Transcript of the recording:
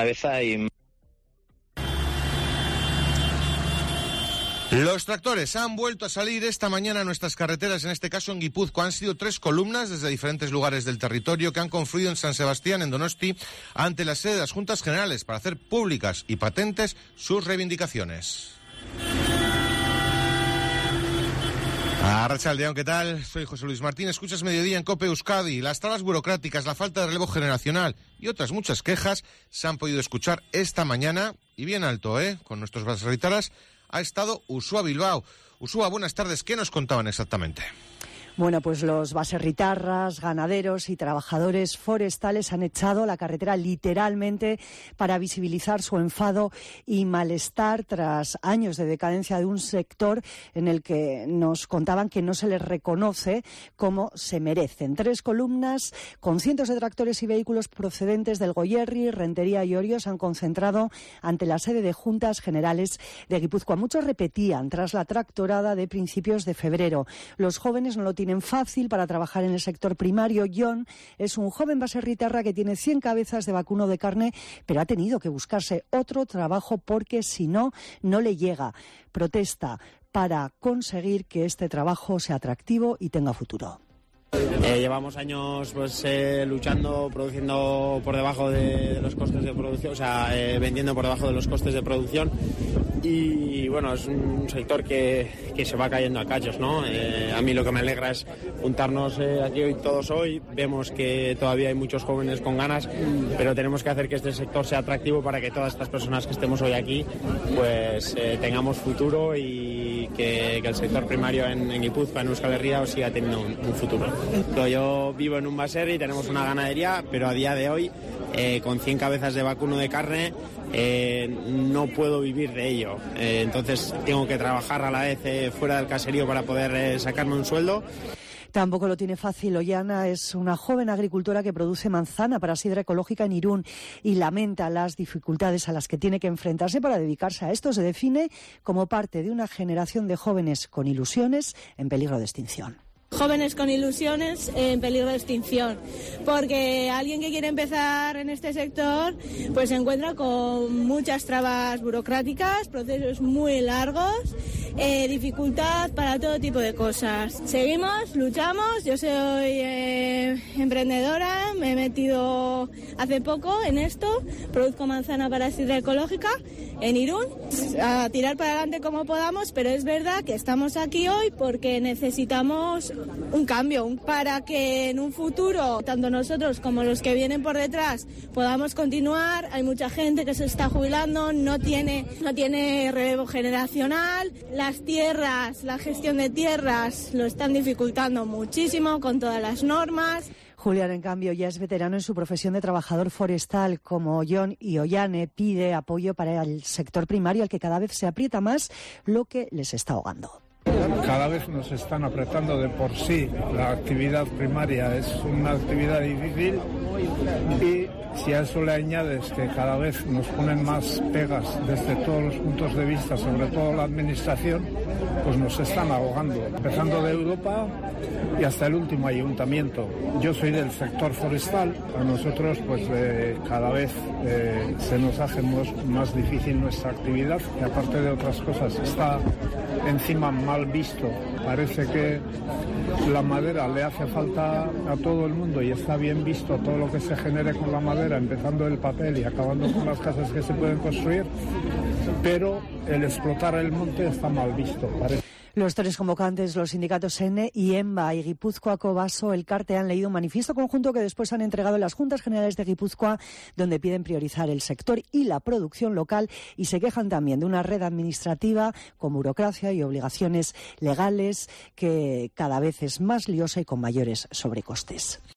cabeza y... Los tractores han vuelto a salir esta mañana a nuestras carreteras, en este caso en Guipúzcoa. Han sido 3 columnas desde diferentes lugares del territorio que han confluido en San Sebastián, en Donosti, ante la sede de las Juntas Generales para hacer públicas y patentes sus reivindicaciones. Arratsaldeon, ¿qué tal? Soy José Luis Martín. Escuchas Mediodía en COPE Euskadi. Las trabas burocráticas, la falta de relevo generacional y otras muchas quejas se han podido escuchar esta mañana, y bien alto, con nuestros baserritaras ha estado Uxua Bilbao. Uxua, buenas tardes. ¿Qué nos contaban exactamente? Bueno, pues los baserritarras, ganaderos y trabajadores forestales han echado la carretera literalmente para visibilizar su enfado y malestar tras años de decadencia de un sector en el que nos contaban que no se les reconoce como se merecen. 3 columnas con cientos de tractores y vehículos procedentes del Goierri, Rentería y Orio se han concentrado ante la sede de Juntas Generales de Guipúzcoa. Muchos repetían tras la tractorada de principios de febrero. Los jóvenes no lo tienen fácil para trabajar en el sector primario. John es un joven baserritarra que tiene 100 cabezas de vacuno de carne, pero ha tenido que buscarse otro trabajo porque si no, no le llega. Protesta para conseguir que este trabajo sea atractivo y tenga futuro. Llevamos años luchando, produciendo por debajo de los costes de producción, o sea, vendiendo por debajo de los costes de producción, y bueno, es un sector que se va cayendo a cachos, ¿no? A mí lo que me alegra es juntarnos aquí hoy. Vemos que todavía hay muchos jóvenes con ganas, pero tenemos que hacer que este sector sea atractivo para que todas estas personas que estemos hoy aquí pues tengamos futuro y que el sector primario en Guipúzcoa, en Euskal Herria, siga teniendo un futuro. Yo vivo en un baserri y tenemos una ganadería, pero a día de hoy, con 100 cabezas de vacuno de carne, no puedo vivir de ello. Entonces tengo que trabajar a la vez fuera del caserío para poder sacarme un sueldo. Tampoco lo tiene fácil. Ollana es una joven agricultora que produce manzana para sidra ecológica en Irún y lamenta las dificultades a las que tiene que enfrentarse para dedicarse a esto. Se define como parte de una generación de jóvenes con ilusiones en peligro de extinción. Jóvenes con ilusiones en peligro de extinción, porque alguien que quiere empezar en este sector pues se encuentra con muchas trabas burocráticas, procesos muy largos, dificultad para todo tipo de cosas. Seguimos, luchamos. Yo soy emprendedora, me he metido hace poco en esto, produzco manzana para sidra ecológica en Irún, a tirar para adelante como podamos, pero es verdad que estamos aquí hoy porque necesitamos un cambio para que en un futuro tanto nosotros como los que vienen por detrás podamos continuar. Hay mucha gente que se está jubilando, no tiene relevo generacional, las tierras, la gestión de tierras lo están dificultando muchísimo con todas las normas. Julián, en cambio, ya es veterano en su profesión de trabajador forestal. Como John y Ollane, pide apoyo para el sector primario, al que cada vez se aprieta más lo que les está ahogando. Cada vez nos están apretando de por sí. La actividad primaria es una actividad difícil y si a eso le añades que cada vez nos ponen más pegas desde todos los puntos de vista, sobre todo la administración, pues nos están ahogando, empezando de Europa y hasta el último ayuntamiento. Yo soy del sector forestal, a nosotros pues cada vez se nos hace más difícil nuestra actividad y aparte de otras cosas está encima mal visto. Parece que la madera le hace falta a todo el mundo y está bien visto todo lo que se genere con la madera, empezando el papel y acabando con las casas que se pueden construir, pero el explotar el monte está mal visto, parece. Los 3 convocantes, los sindicatos ENE y EMBA y Guipúzcoako Baso Elkarte, han leído un manifiesto conjunto que después han entregado en las Juntas Generales de Guipúzcoa, donde piden priorizar el sector y la producción local, y se quejan también de una red administrativa con burocracia y obligaciones legales que cada vez es más liosa y con mayores sobrecostes.